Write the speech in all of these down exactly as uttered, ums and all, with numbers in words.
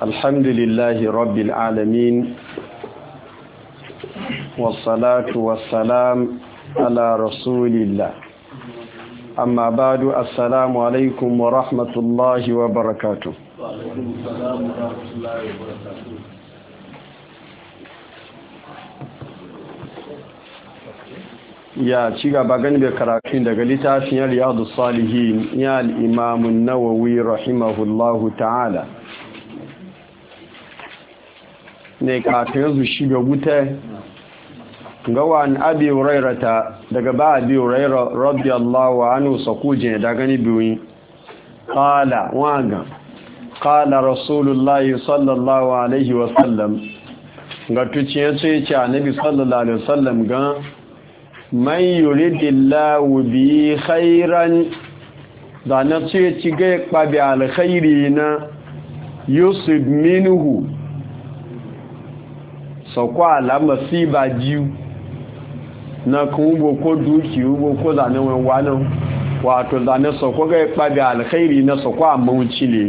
الحمد لله رب العالمين والصلاة والسلام على رسول الله أما بعد السلام عليكم ورحمة الله وبركاته وعليكم السلام ورحمة الله وبركاته. ya ci gaba gani da karatun daga littafin Riyadus Salihin ya al-Imam an-Nawawi rahimahullahu ta'ala ne kafin yanzu shiga wuta ga wani Abi Hurairata daga ba Abi Hurairah radiyallahu anhu sakuje da gani biyu qala waga qala rasulullahi sallallahu alaihi wasallam ga tuciye ce ce annabi sallallahu alaihi wasallam ga man yuridillahu bi khairan da na ce ci ga kwabi alkhairi na yusuf minhu so kwa la masiba jiu na kungo ko duki ugo ko da nan wannan wato da na so ko ga kwabi alkhairi na so kwa maucile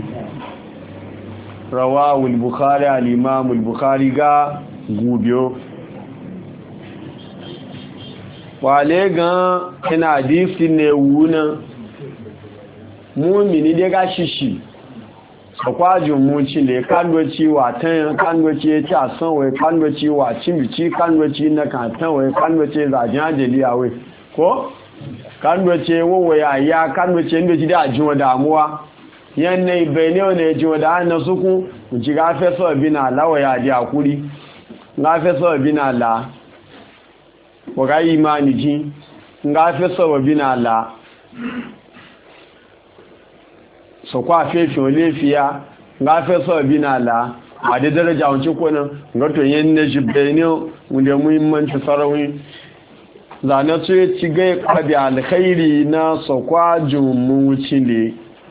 rawahu al-bukhari al-imam al-bukhari ga gubiyo wale gan ina hadisi ne wuna mumini dai ga shishi sakwajin muci ne kandoci wa tan kandoci ya ci a san wai kandoci wa cimici kandoci na katan wai kandoci zajin ajali a wai ko kandoci wowa ya ya kandoci inda ji da ajiyar damuwa yanayi bai ne wani ajiyar da an na suku ji gafe sau bi na lawa ya di akuri gafe sau bi na la waga imani ji nga fe sababi na la so kwa fe fi olefiya nga fe sababi na la a da daraja wanci kona nga to yen ne jibeni wunde muhimmanci sarawi zana so ya ci ga kwabi alkhairi na so kwa jumu cile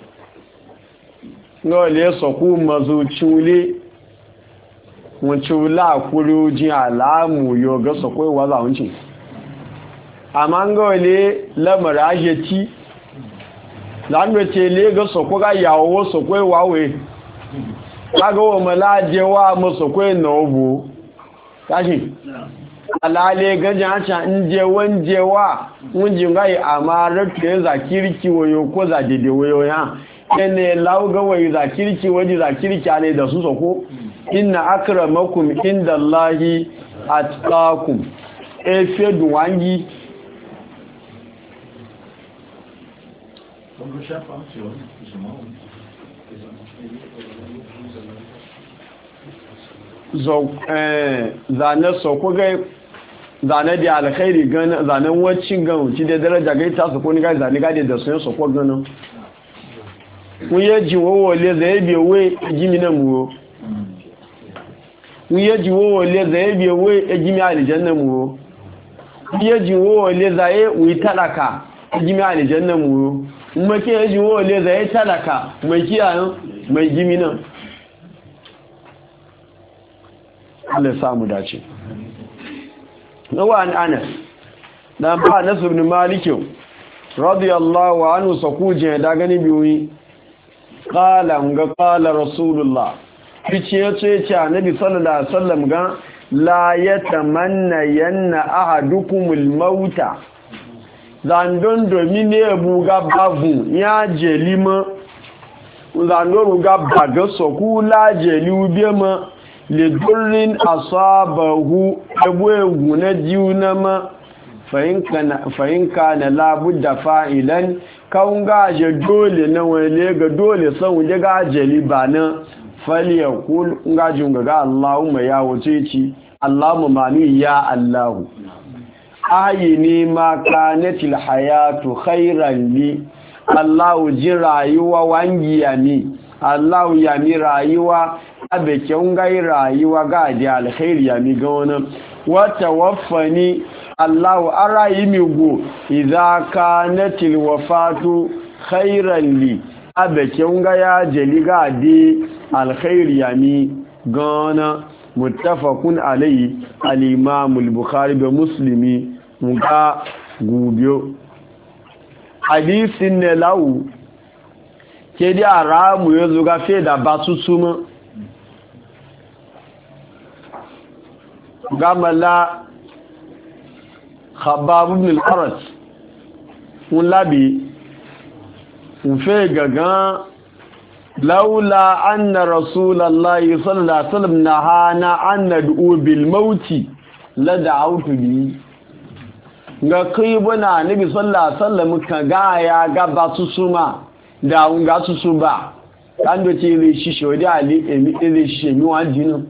no le so ku mazu chule wọ́n tí ó láàkúrí ojí àláàmù yóò gọ́sọ̀ pé wà láwọn tí a máa ń gọ́ ilé lẹ́mọ̀rẹ̀ ayé tí láàrín ilé gọ́sọ̀ pé ká yàwó sọ pé wáwé lágọ́wọ́ mọ́ láàjẹ́ wá mọ́ sọ pé nà ọgbò káṣì alálẹ́ gẹ́jẹ́ àṣà ń jẹ wọ́n jẹ wá ń jẹ gáyì àmà rẹ̀kẹ́ zakirki wayo ko zadede wayo ya ẹni láwọ́gọ́wọ́ zakirki waje zakirki a ne da su sọ inna akramakum indallahi atqakum efe duwangi zo eh zane so ko ga zane da alkhairi gana zane wacin gan wuci da daraja ga ta su ko ni ga zane ga da sun so ko gana kun yaji wowo le zai biye jimina mu wiye jiwo le zaye biye we ejimi aljanna mu wiye jiwo le zaye wi talaka ejimi aljanna mu kuma ke jiwo le zaye talaka mai kiyayen mai gimi nan Allah ya samu dace nawa an Anas dan ba Anas ibn Malik radiyallahu anhu sakuje da gani biyoyi qala ga qala rasulullah fice ya ce ce annabi sallallahu alaihi wasallam ga la yatamanna yanna ahadukumul mauta zandon domine buga babu ya jelima zandon ga baga soku la jeli ubema le durrin asabahu ebu na jiuna ma fa'in kana la budda fa'ilan kan ga je dole na wale ga dole san wuje ga jeli bana faliya kul ngajin ga Allahumma ya wuce ci Allahumma mani ya Allahu ayini ma kanatil hayatu khairan li Allahu ji rayuwa wangiya ni Allahu ya mi rayuwa abeke ngai rayuwa ga di alkhairi ya mi ga wannan wa tawaffani Allahu arayi mi go idza kanatil wafatu khairan li abeke nga ya jeliga di alkhairi yani gana muttafaqun alayhi al-imam al-bukhari da muslimi muga gubiyo hadisin ne lawu ke di aramu yazo ga fe da batutuma gamala Khabbab ibn al-Arat un labi un fe gagan laula anna rasulullahi sallallahu alaihi wasallam nahana an nad'u bil mauti la da'awtu bi ga kai bana nabi sallallahu alaihi wasallam ka ga ya gaba su suma da un ga su su ba kan do ce le shi shodi ali emi le shi mi wa dinu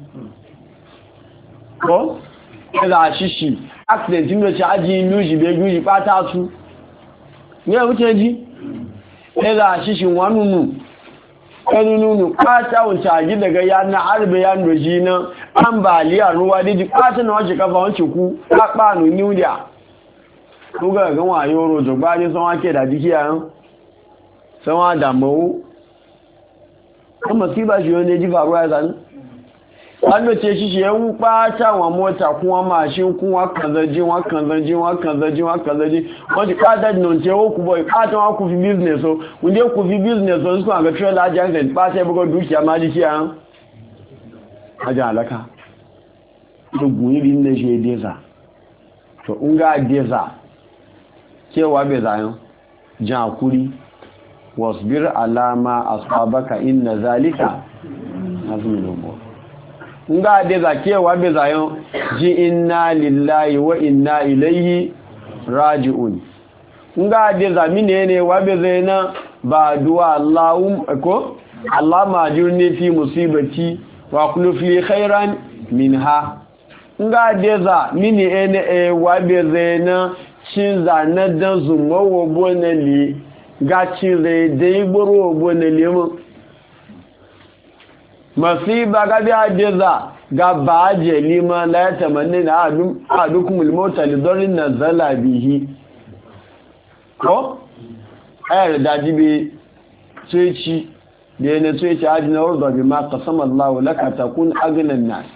ko ila shishi accident ndo ci aji nuji be guji pata su ne wuce ji ila shishi wanunu kanunu pata wuce aji daga yana arbe ya ndoji na ambaliya ruwa diji pata na wace kafa wace ku akpa nu niudia ko ga gan wa yoro to gba ni so wake da dikiya so wa da mo kuma siba ji ne ji faruwa ya zan an ce shi shi yan ɓata wa mota kuma mashin kuma kanzaji wa kanzaji wa kanzaji wa kanzaji wani ɓata non ce ku boy ɓata wa ku fi business so wunde ku fi business so su ga trailer agent ɓata ya buga dukiya ma di kiyan aja alaka to guni din ne je deza to unga deza cewa be zayon jakuri wasbir alama asabaka inna zalika azmul umur nga de zakewa be zayon ji inna lillahi wa inna ilaihi raji'un nga de zamine ne wa be zaina ba du'a Allahum ko Allah majurni fi musibati wa kullu fi khairan minha nga de za mini ene e wa be zaina cin zana dan zuma wo bonali ga cin zai dai gboro bonali mu masiba ga biya jeza ga ba jelima la tamanni na adum adukumul mauta lidorin nazala bihi ko ayar da jibe tsoci da yana tsoci ajina warda bi ma qasama Allah laka takun agnan nas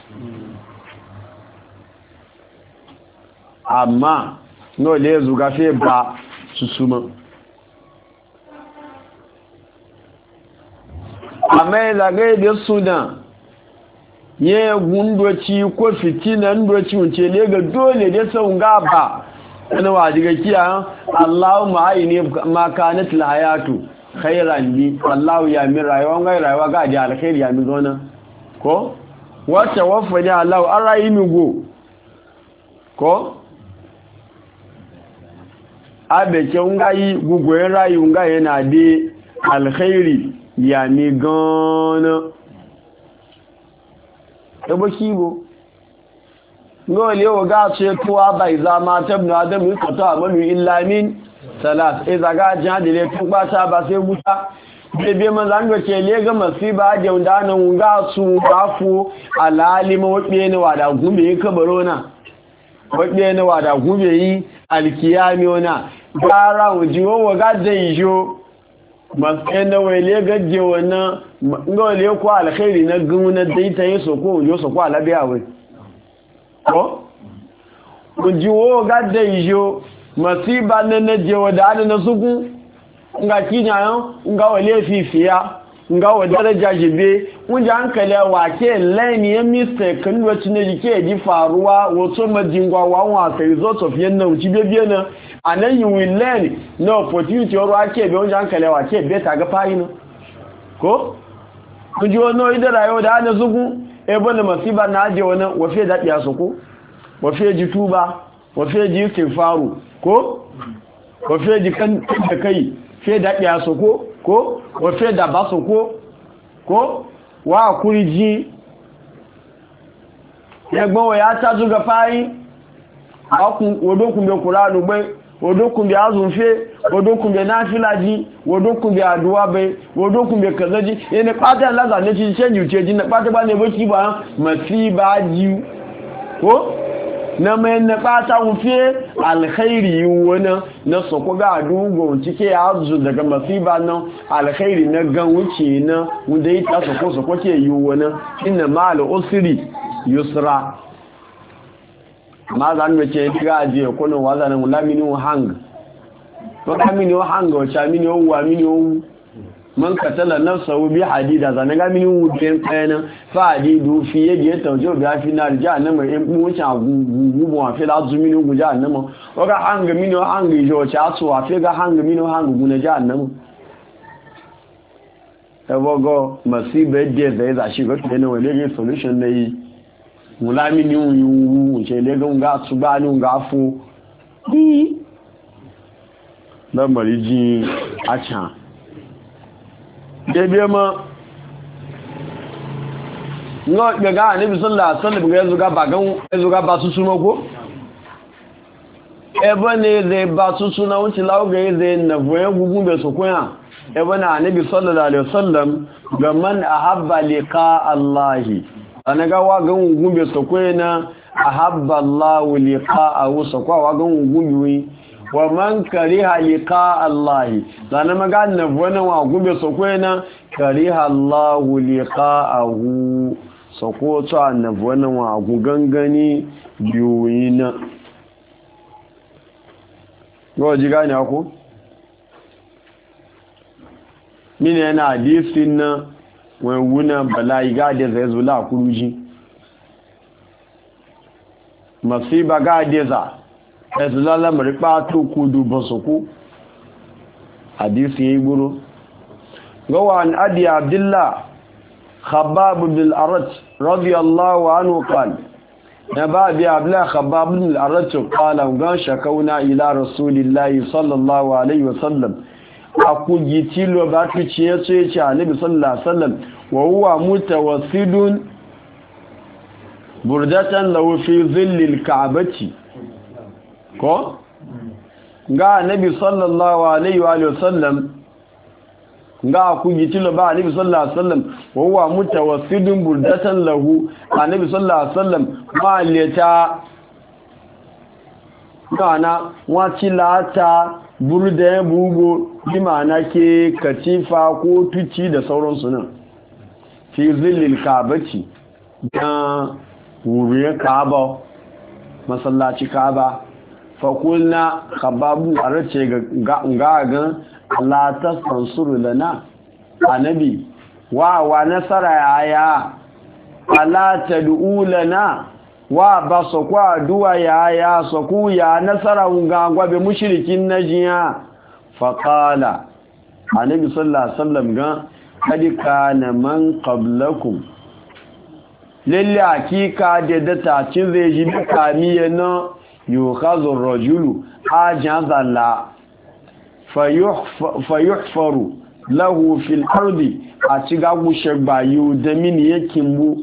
amma no le zuga fe ba susuma amma zagaye da sudan ya gundoci ko fitinan doci wuce ne ga dole da sun gaba wani wajiga kiya Allahumma aini ma kanat alhayatu khairan li wallahu ya min rayuwa ga rayuwa ga da alkhairi ya mi zona ko wata wafani Allah an rayi mi go ko abe ke ngai gugoyen rayu ngai yana de alkhairi ya mi gana ebo kibo ngole o ga ce tuwa bai zama tabnu adam yuqata amalu illa min salat iza ga jadile tun ba ta ba sai muta bebe man zan ce le ga masiba da unda nan ga su bafu alalima wabe ne wada gumbe kabaro na wabe ne wada gumbe yi alkiyami ona gara wujiwo wa ga daijo matsayin da wale gajiye wannan ngole ko alkhairi na gumuna daita yin soko yo soko alabiya wai ko ujiwo gadda ijo masiba na naje wadana na suku nga kinyayo nga wale fifiya nga wadaraja jibe unja hankali wa ke lane ya mistake kan wacce ne ke di faruwa wato majingwa wawa as a result of yanna uci bebe na anan you will learn no opportunity oro ake be unja hankali wa ke beta ga fayino ko ujiwo no idara yo da na suku ebe na masiba na aje wannan wafe da biya su ko wafe ji tuba wafe ji istighfaru ko wafe ji kan da kai fe da biya su ko ko wafe da ba su ko ko wa kuriji yagbon ya ta zuga fayi akun odokun be qur'anu gbe odokun bi azunfe odokun bi nafilaji odokun bi aduwa be odokun bi kazaji ene pata laza ne ti change uche ji na pata ba ne bo ki ba masiba ji ko na me ne pata unfe alkhairi wona na soko ga adugo cike azu daga masiba nan alkhairi na gan wuce na wanda yi ta soko soko ke yi wona inna mal usri yusra ma zan mace diga aje kono wazanan lamini hang to lamini hang o cha mini o wa mini o man katala nafsahu bi hadida zanaga min wudin kana fa hadidu fi yaji tawjo bi afina jahannama in mucha gugu wa fi lazumi ni guja jahannama oga hanga min o hanga jo cha so wa fi ga hanga min o hanga guna jahannama ebogo masibe de ze za shi go tene wele solution nei mulami ni yu che le ga nga tuba ni nga fu di lamari ji acha debe ma no ga Ànábì sallallahu alaihi wasallam ga yanzu ga bagan yanzu ga ba su suno ko ebe ne zai ba su suna wuce lauga zai na voye gugun bai su kuya ebe na Ànábì sallallahu alaihi wasallam ga man ahabba liqa Allahi ana ga wa ga gugun bai su kuya na ahabba Allahu liqa'ahu su kwa wa ga gugun bai wa man kariha liqa Allahi sana magana wannan wa gube sokwe na kariha Allahu liqa'ahu soko to annabi wannan wa gugangani biyoyina goji gani ako mine yana hadisin na wuna bala'i ga da zai zula kuruji masiba ga da za ẹ̀sùn lálẹ́mọ̀rí pàtó kúdù bọ̀sọ̀kú hadisi yi gbúrú gọ́wà ní adi abdullah khabbab bin al-arat radiyallahu anhu qala na ba bi abdullah khabbab bin al-arat qala gan shakauna ila rasulillahi sallallahu alaihi wasallam aku gitilo ba tu ciye ce ce annabi sallallahu alaihi wasallam wa huwa mutawassidun burdatan lahu fi dhillil ka'bati ko ga annabi sallallahu alaihi wa sallam ga ku gitilo ba annabi sallallahu alaihi wasallam wa huwa mutawassidun burdatan lahu annabi sallallahu alaihi wasallam ma leta kana wati lata burda bugo bi mana ke katifa ko tuci da sauransu nan fi zillil kabati da wuriyar kaaba masallaci kaaba fakulna khababu arace ga ga Allah ta sansuru lana annabi wa wa nasara yaya ala tad'u lana wa basakwa duwa yaya saku ya nasara ga gwabe mushrikin najiya faqala annabi sallallahu alaihi wasallam ga kadika na man qablakum lalle hakika da data cin zai ji kamiye na yukhadhu ar-rajulu ajazalla fayuhfaru lahu fil ardi a ciga gushe bayu da min yakin bu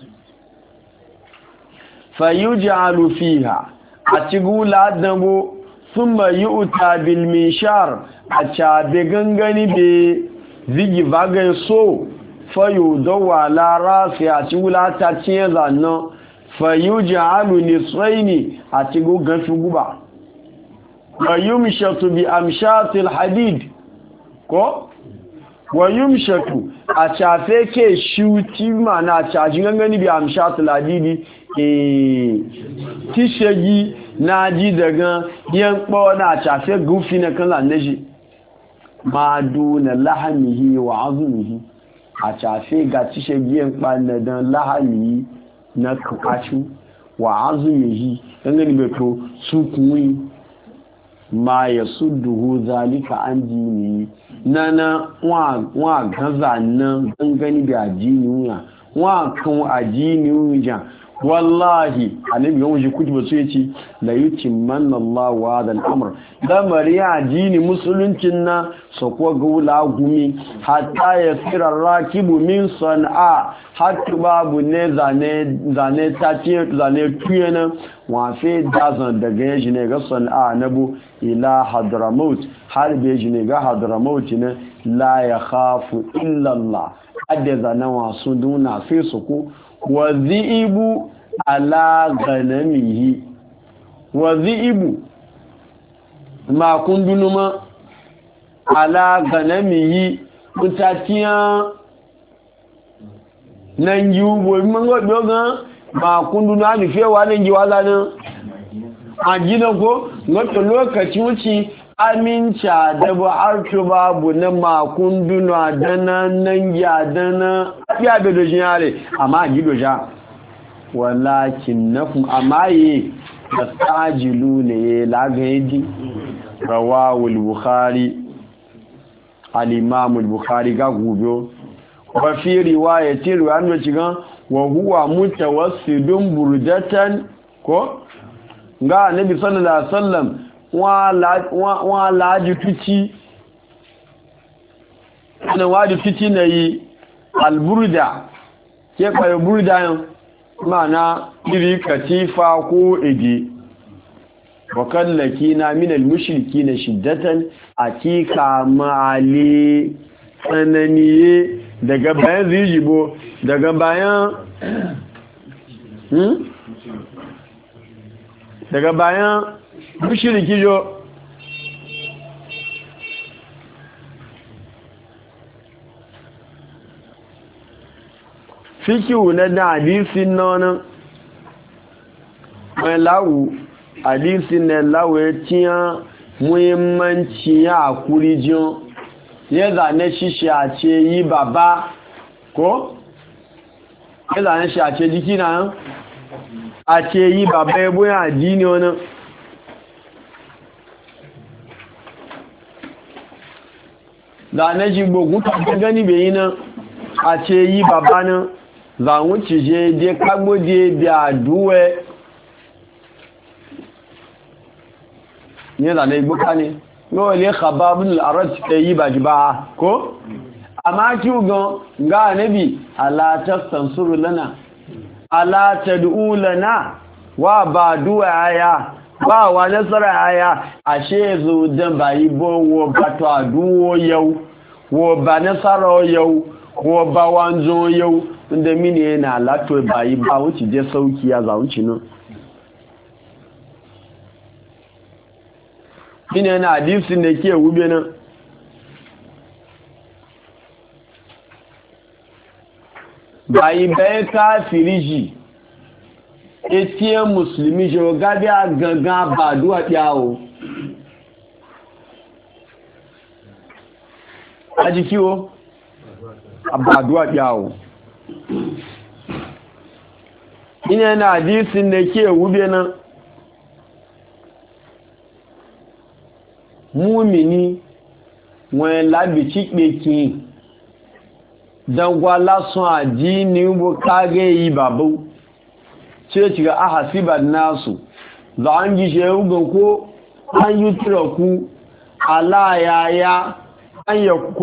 fayuj'alu fiha a cigula dambo thumma yu'ta bil mishar a cabe gangani be zigi bagay so fayudawa la rasi a cigula ta ciye zanno fayuj'alu nisraini a cigu gafi guba wa yumshatu bi amshatil hadid ko wa yumshatu a chafe ke shuti mana caji gangani bi amshatil hadidi eh tishegi naji daga yanko na chafe gufi na kan lanaji maduna lahamihi wa azmihi a chafe ga tishegi yanko na dan lahami na kachu wa azmihi gangani beto su kunwi ma ya sudduhu zalika an dini nana wa gaza nan gangani da ajini wuya wa kan ajini wuya wallahi annabi yawon shi kutuba su yace la yutimmanna Allahu hadha al-amr da mariya ajini musuluncin na sokwa gula gumi hatta yasira rakibu min san'a hatta babu ne zane zane tace zane tuyena wa fe dazan daga yaji ne ga san'a nabu ila hadramaut har be yaji ne ga hadramaut ne la yakhafu illa Allah adda zana wasu duna fe soko wa dhi'ibu ala ghanamihi wa dhi'ibu ma kundunuma ala ghanamihi mutatiya nan yubo mango doga ma kunduna ni fewa nan giwa zanan a gina ko wato lokaci wuce aminca da bu artu babu na makunduna dana nan ya dana ya be dojin yare amma gido ja walakin nakum amaye tastajilu ne lagaidi rawahu al-bukhari al-imam al-bukhari ga gubo wa fi riwayati ruwan cigan wa huwa mutawassidun burdatan ko ga annabi sallallahu alaihi wasallam wa la ji tuci ana wadi tuci nayi al-burda ke kai burda yan mana iri katifa ko ege wa kallakina min al-mushrikina shiddatan akika ma'ali tsananiye daga bayan zijibo daga bayan hmm? daga bayan mushriki jo fikihu na da hadisin nan mai lawu hadisin na lawu ya tiya muhimmanci ya akuri jiyon ya zane shi a ce yi baba ko? ya zane shi a ce jiki na a ce yi baba ya buya addini wani zane shi gbogun ta gani bai yi nan a ce yi baba nan zawon cije je kagbo je da duwe ne zane igboka ne yóò lè khababun al'arat ta yi ba ji ba ko? amma ki gan ga nabi ala tastansuru lana ala tad'u lana wa ba duwa aya ba wa nasara aya ashe zo dan bayi bo wo bato aduwo yau wo ba nasara yau wo ba wanzo yau inda mini yana lato bayi ba wuce je sauki ya zawunci nan ina yana hadisin da ke wube nan bayi bai kafiri ji etiyan musulmi ji o gabi a gangan ba duwa ɗyawo a jikiwo a ba duwa ɗyawo ina yana hadisin da ke wube nan múmìní wọn lábì tí pé kí dangwa lásán àjí ní gbogbo kágẹ́ yìí bàbú tí ó ti ga áhà síbà náàsù za an jíṣẹ́ ugun kó an yi turaku aláyáyá an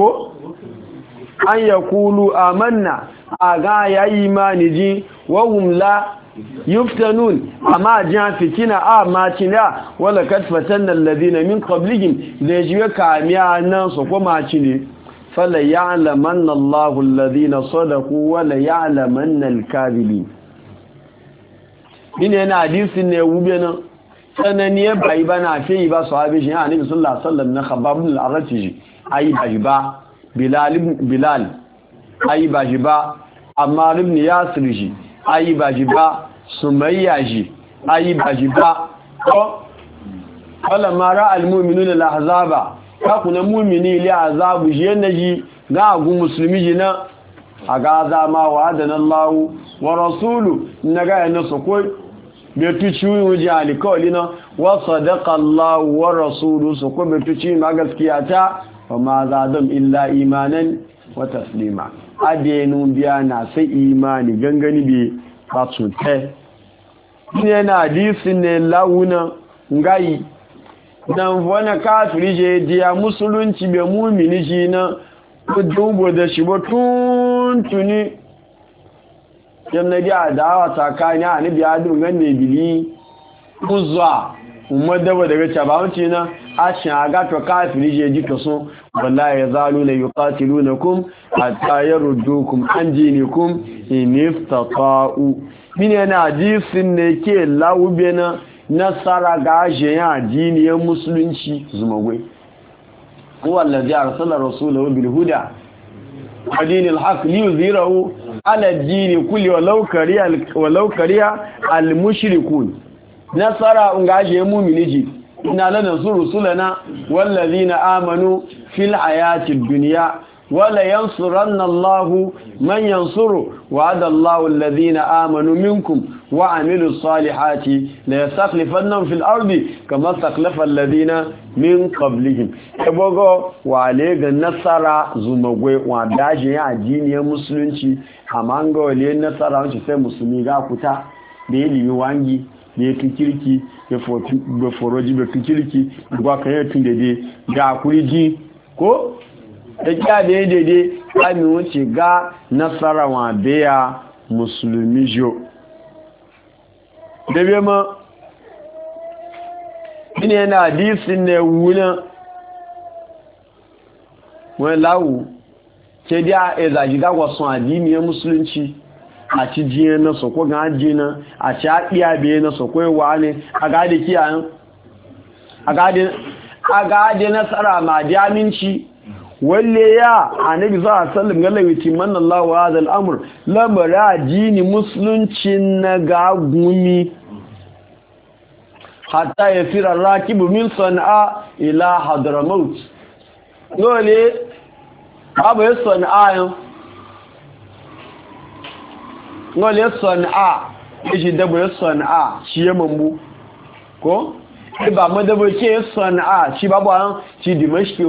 yà kúlù amanna a ga yayi ma ni ji wahum la yuftanun amma jiya fitina a macina wala katfatan alladhina min qablihim da jiya kamiya nan su kuma cine fala ya'lamanna Allahu alladhina sadaqu wala ya'lamanna al-kadhibin ina na hadisin ne wube nan sananiye bai bana fi ba sahabi shi annabi sallallahu alaihi wasallam na khabab ibn al-arati ayi bajiba bilal bilal ayi bajiba ammar ibn yasir shi ayi bajiba sumayya ji ayi bajiba ko wala mara almu'minuna al-ahzaba ka kuna mu'mini li azabu ji yanaji ga gu musulmi ji na aga zama wa adana Allah wa rasulu naga yana sokoi be tuci wuji alikoli na wa sadaqa Allah wa rasulu sokoi be tuci ma gaskiya ta wa ma zadam illa imanan wa taslima adenu biya na sai imani gangani be batsunte ne na hadisin ne launa ngai dan wani kafiri je diya musulunci be mumini shi na dubo da shi ba tuntuni yamma da dawa tsakani a nabi adu ganne bili kuzwa umma daba daga cabawanci na ashin aga to kafiri je ji to so wallahi yazaluna yuqatilunakum hatta yaruddukum an dinikum in istata'u mine na hadisin ne ke lawube na nasara gaje ya diniyar musulunci zumagwai wallazi arsala rasulahu bil huda wa dinil haqq liyuzhirahu ala ad-din kulli walau kariya walau kariya al mushrikun nasara ngaje mu'mini ji inna lanansuru rusulana wallazina amanu fil hayatid dunya wala yansuranna Allahu man yansuru wa'ada Allahu alladhina amanu minkum wa amilus salihati la yastakhlifannahum fil ardi kama istakhlafa alladhina min qablihim ebogo wale ga nasara zumagwe wa daje ya addiniyar musulunci amma ga wale nasara wanci sai musulmi ga kuta da ilimi wangi da ya kirki ya foroji da kirki gwa kan ya tun dede ga kuriji ko da kya da ya dede kami wuce ga nasara wa beya musulmi jo da bai ma ina yana hadisin ne wuna wani lawu ke da ya zaji gagwasun addiniyar musulunci a ci jiye na soko ga jina a ci haɗiya biye na soko yawa ne a gadi kiyayen a gadi nasara ma di aminci walle ya annabi za a sallim ga lawiti manallahu wa hadal amr lamara jini musulunci na gagumi hatta ya fira rakibu min sana'a ila hadramaut dole abu ya sana'a wọ́n lè sọ̀nà ìṣì dẹ̀bọ̀ yẹ sọ̀nà ṣí yẹ mọ̀mú kó ibà mọ́ dẹ̀bọ̀ ṣí yẹ sọ̀nà ṣí bá bọ̀ àwọn ti dìmọ́ṣkí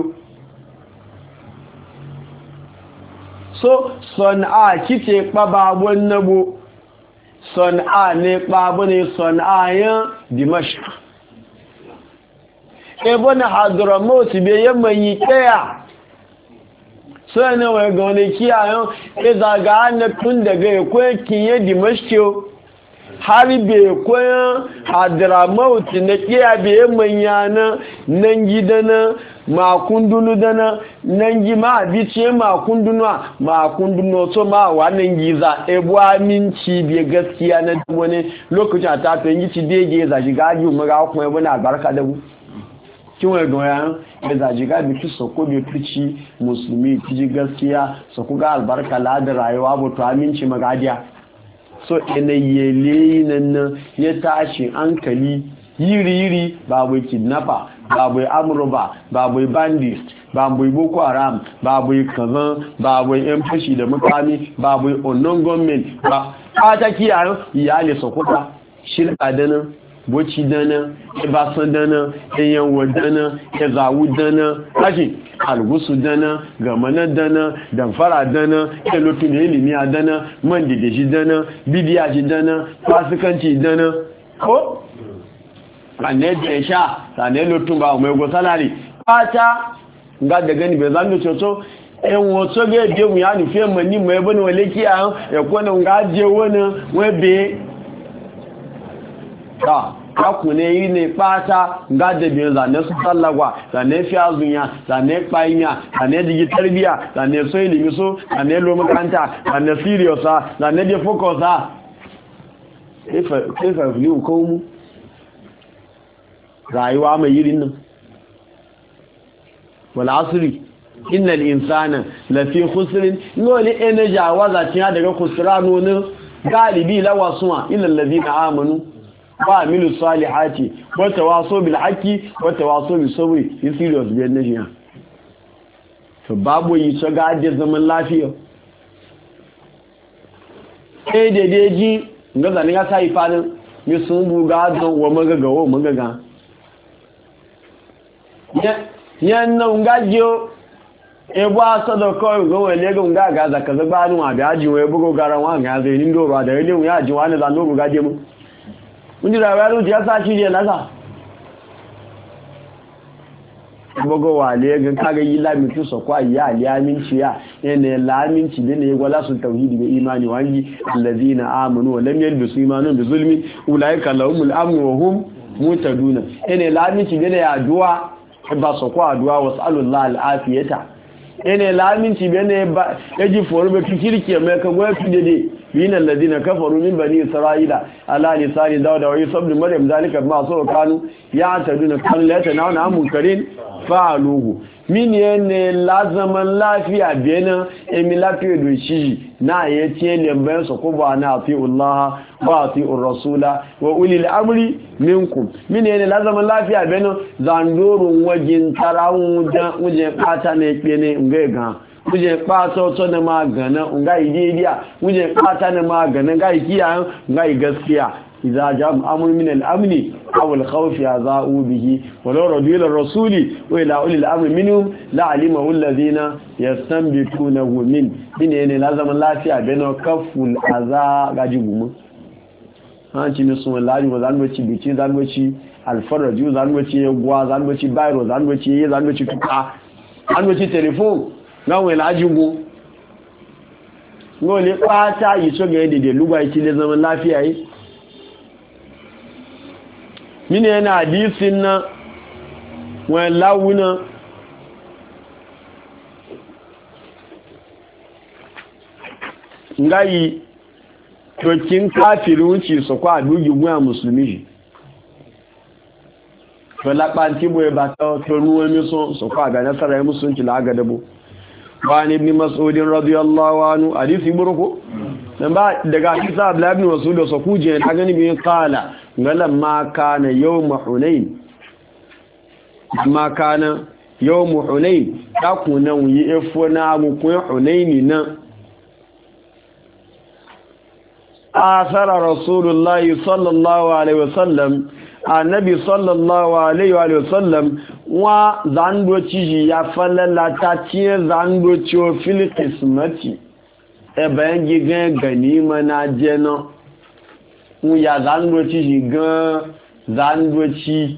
so sọ̀nà kí ti pàbà wọn nábò sọ̀nà ní pàbà ní sọ̀nà yẹn dìmọ́ṣkí ebe na Hadramaut bai yẹ mọ̀yí kẹ́yà sai na wai ga wani kiyayen iza ga hannun tun daga ya kwaye kinye dimashkiyo har bai kwaye Hadramaut na kiya bai manya na nan gida na makundunu dana nan gi ma abici makundunu makundunu so ma wannan giza ebu aminci bai gaskiya na wani lokacin a tafiyan gici dege za shiga ajiyu maga kuma yabo na albarka da bu kiwon goyon da zajiga biki soko bai tuci musulmi tiji gaskiya soko ga albarka lada rayuwa ba to aminci magadiya so yanayyele nan ya tashi hankali yiri-yiri babu kidnapper babu amurba babu bandit babu boko haram babu kazan babu yan fashi da mutane babu unknown government ba ta kiyaye iyali sokuta shirka dana boci dana ibasan dana yanwa dana yazawu dana kashi algusu dana gamana dana damfara dana kelotun da ilimi a dana man dideji dana bidiyaji dana fasikanci dana ko ranar da ya sha ranar lotun ba mai go salari fata ga da gani bai zan coco en wato ga je mu ya nufi mani mai bane wale kiya ya kona ga je wani webe ta kaku ne yi ne fata ga da biyan zane su tsallagwa zane fi azunya zane kpainya zane digi tarbiya zane so ilimi so zane lo makaranta zane seriosa zane je focusa kefa fili hukumu rayuwa mai yirin nan wal asri innal insana lafi khusrin ngoli eneja waza tiya daga khusranu ne galibi lawasuma illa allazina amanu wa amilu salihati wa tawasaw bil haqqi wa tawasaw bis sabri yi serious bi najiya to babu yi so ga da zaman lafiya eh dedeji ngaza ne ga sai fadin mi sun buga don wa magagawo magaga yan nan gajiyo ebo asadoko go wele go ngaga za kaza banu abi aji we bugo garan wa ga ze ni ndoro da ile ya ji wani za no gaje mu mundi da waro ji asa shi je laza bugo wale ga kaga yi lamitu so kwa ya ali aminci ya ene laminci da ne gwala sun tauhidi da imani wangi allazina amanu wa lam yalbisu imanuhum bi zulmi ulaika lahumul amnu wa hum mutaduna ene laminci da ne addu'a ba su kwa aduwa wasu alullah al'afiyata ene laminci bene ba yaji foru be fikirki mai ka goye fi dede min alladhina kafaru min bani isra'ila ala lisani dawda wa yusuf ibn maryam zalika ma so kanu ya taduna kan la tanawna munkarin fa'aluhu mini ne lazaman lafiya benin emi lafiya da shi na ya ce lembayin su ko ba na fi Allah ba fi rasula wa ulil amri minkum mini ne lazaman lafiya benin zandorun wajen tarawun wajen kata ne kene ngega wajen kata to na magana nga idiya wajen kata na magana ga ikiya ga gaskiya إذا جاء أمر من الأمن أو الخوف يذاؤوا به ولو رضي إلى الرسول وإلى أولي الأمر منهم لعلمه الذين يستنبطونه من من يعني لازم الله فيها بينه كف الأذى غاجبهم hanci ne sun lari wa zanwaci bici zanwaci alfaraju zanwaci yagwa zanwaci bayro zanwaci yi zanwaci tuka zanwaci telefon gawon lajigo ngole pata yi so ga yadda lugba iti le zaman lafiya yi mini yana hadisin na wani lawuna ngayi tokin kafirin wuce su kwa dugi guya musulmi shi to laɓanti boye ba ta tonuwa miso su kwa ga nasarar musulunci la'aga dabo ba ni ibn mas'udin radiyallahu anhu hadisi burku dan ba daga hadisa abdullahi ibn mas'ud da sakuje ta gani bin qala galan ma kana yawm hunain ma kana yawm hunain ta kunan yi efona mu kun hunaini nan asara rasulullahi sallallahu alaihi wasallam annabi sallallahu alaihi wa sallam wa zandoci ya falala ta tiye zandoci o filikismati ebe gigan ganima na jena un ya zandoci gan zandoci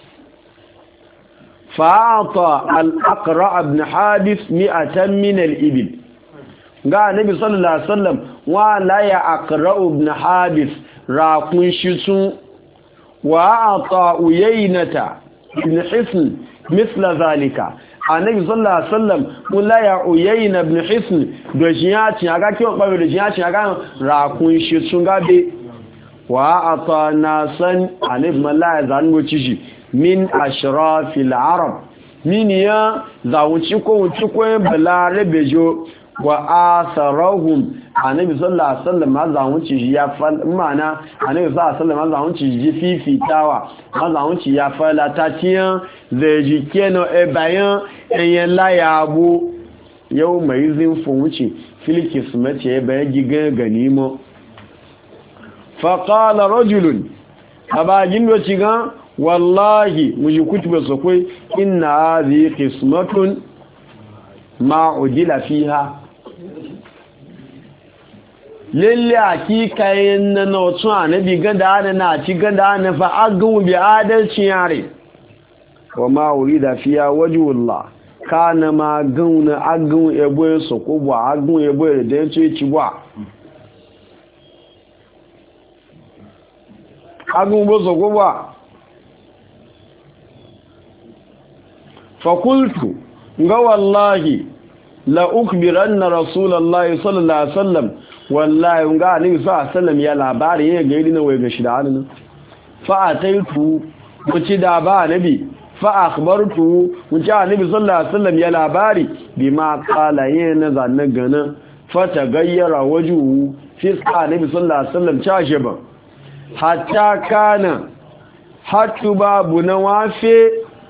fa'ata al-aqra ibn hadith mi'atan min al-ibil ga annabi sallallahu alaihi wasallam wa la ya aqra ibn hadith raqun shi sun wa ata uyaynata ibn hisn mithla zalika annabi sallallahu alaihi wasallam la ya uyayna ibn hisn do jiya ci aga ki o pawe do jiya ci aga raqun shi sun gabe wa ata nasan annabi mallaya zango ci shi min ashrafil arab min ya zawuci ko wuci ko balarabe jo wa asarahum annabi sallallahu alaihi wasallam ma zawuci ya fal mana annabi sallallahu alaihi wasallam ma zawuci ji fifitawa ma zawuci ya fala ta tiyan zai ji keno e bayan eyen layabu yau mai zin funwuci filikis mace e bayan gigan ganimo fa qala rajulun abajin do cigan wallahi muji kutuba sokoi inna hadhihi qismatun ma udila fiha lalle hakika yin na otu anabi ganda ana na ci ganda ana fa agun bi adalci yare wa ma urida fiya wajhullah kana ma gauna agun ebo so ko ba agun ebo da yace ci ba agun bo so ko ba fa qultu ga wallahi la ukbiranna rasulullahi sallallahu alaihi wasallam wallahi ga annabi sallallahu alaihi wasallam ya labari ya ga idina wai ga shi da hannun fa ataitu wuci da ba annabi fa akhbartu wuci annabi sallallahu alaihi wasallam ya labari bima qala yana zannan gana fa tagayyara wajhu fi annabi sallallahu alaihi wasallam cashe ba hatta kana hatu babu nawafi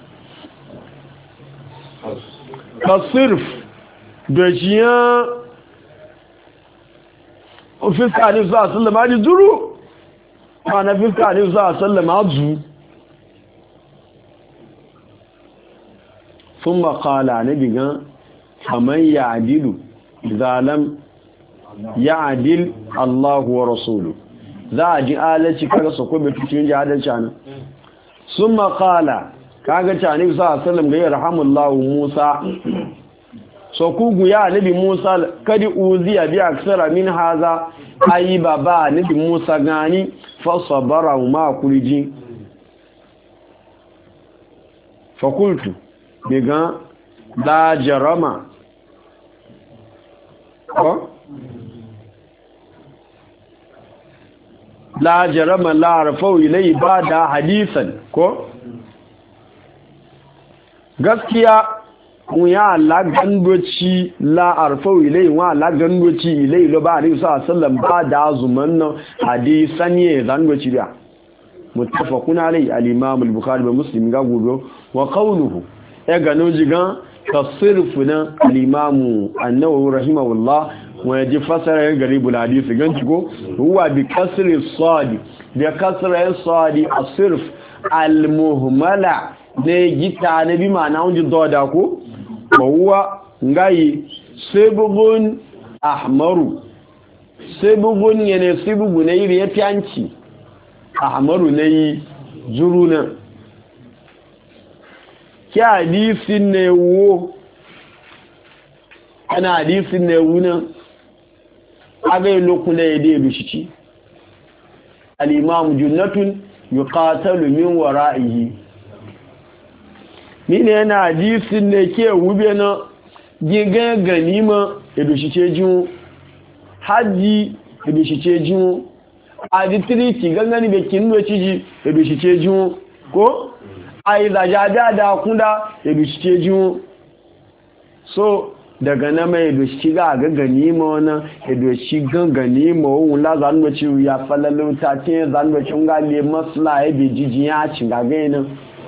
kasirf da jiyan fiska ne za a sallama ji zuru ma na fiska ne za a sallama zu sun makala na bigan kamar ya adilu zalam ya adil allahu wa rasulu za a ji alaci kaga su kome tutun ji adalci nan sun makala kaga cani za a sallam ga yi rahamullahu musa so kugu ya nabi Musa kadi uziya bi aksara min haza ayi baba nabi Musa gani fa sabara ma kuliji fa qultu biga la jarama ko la jarama la arfau ilai bada hadisan ko gaskiya kun ya la gandoci la arfau ilai wa la gandoci ilai lo ba alaihi sallam ba da azuman nan hadisan ye gandoci da muttafaqun alai al-imam al-bukhari wa muslim ga gobe wa qawluhu ya gano jigan tasirfuna al-imam an-nawawi rahimahullah wa yaji fasara garibul hadith ganci ko huwa bi kasri sadi bi kasri sadi asirf al-muhmala ne gita ne bi ma'ana unji doda ko huwa ngai sibugun ahmaru sibugun yana sibugu ne iri ya fiyanci ahmaru ne juruna ki hadisin ne wo ana hadisin ne wuna agai lokuna ya dai bishici al-imam junnatun yuqatalu min wara'ihi mine yana hadisin ne ke wube na gigan ganima edoshice jin haji edoshice jin aditriti gangani be kinno ciji edoshice jin ko ai da jada da kunda edoshice jin so daga na mai edoshi ga ga ganima wannan edoshi gan ganima won la zanno ci ya falalu ta ce zanno ci ngale masla e be jijiya ci ga gaina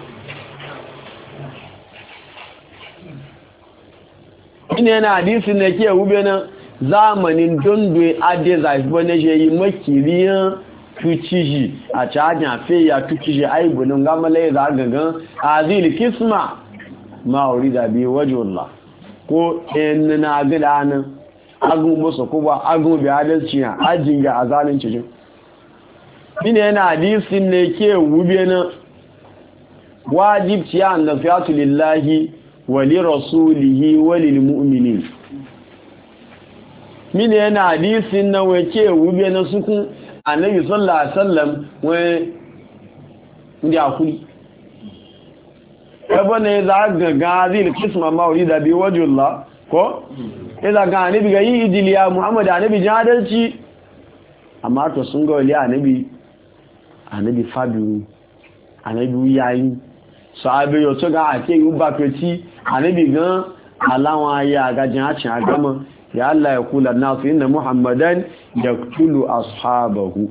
ina yana hadisin da ke wube nan zamanin dondwe adeza wani je yi makiriyan tuciji a cajin afe ya tuciji aibunin gamale za gangan azil kisma ma'auri da biyu waje wallah ko in na gida nan agun musu kuma agun bi adalci na ajin ga azalin cikin ina yana hadisin da ke wube nan wajibci ya annafiyatu lillahi wali rasulihi walil mu'minin mine yana hadisin nan wace wube na sukun annabi sallallahu alaihi wasallam wai ndi akuri ebe ne za ga gazil kisma maulida bi wajhullah ko idan ga annabi ga yi idiliya muhammad annabi jadalci amma to sun ga wali annabi annabi fabiru annabi yayin sahabe yo to ga ake yu ba peti anabi gan alawan aya agajin acin agama ya Allah ya kula nasu inna muhammadan yaqtulu ashabahu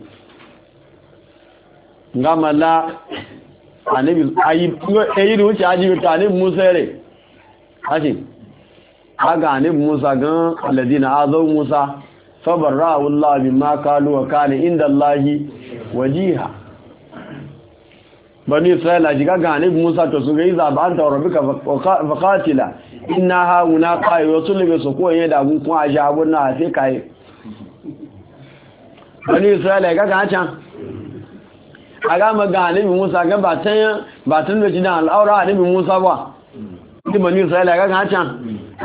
ngama la anabi ayi ayi ru ci aji to anabi musa re aji aga anabi musa gan alladina azaw musa fabarra wallahi bima qalu wa kana inda allahi wajiha bani isra'ila jiga ga annabi musa to su ga iza ba anta rabbika faqatila inna hauna qayyatun bi sukoye da gun kun aja abunna sai kai bani isra'ila ga ga can aga maga annabi musa ga ba tan ba tan da jidan al'aura annabi musa ba di bani isra'ila ga ga can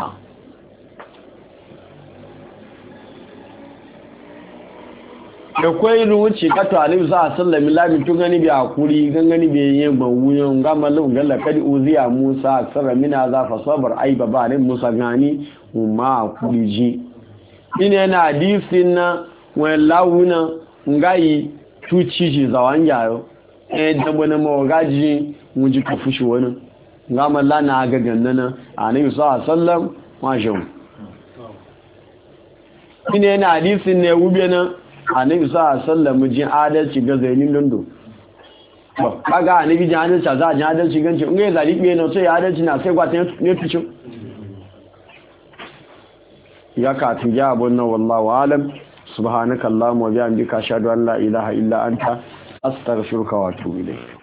da kwai ruwuce kato alaihi sallallahu alaihi tun gani bi hakuri gangani bi yin bawuyon gamalin galla kadi uziya musa aksara mina za fa sabar aiba ba ne musa gani umma hakuri ji ina na hadisin na wani lawuna ngai tuci ji zawan yayo eh da bana mawagaji mun ji kafushi wani gamalla na ga gannana alaihi sallallahu alaihi wasallam mashin ina na hadisin ne wube na annabi sa sallamu jin adalci ga zainin londo kaga annabi jin adalci za a jin adalci ganci in ga zali be no sai adalci na sai gwata ne tucin ya ka tuja abun nan wallahi alam subhanakallahumma wa bihamdika ashhadu an la ilaha illa anta astaghfiruka wa atubu ilayk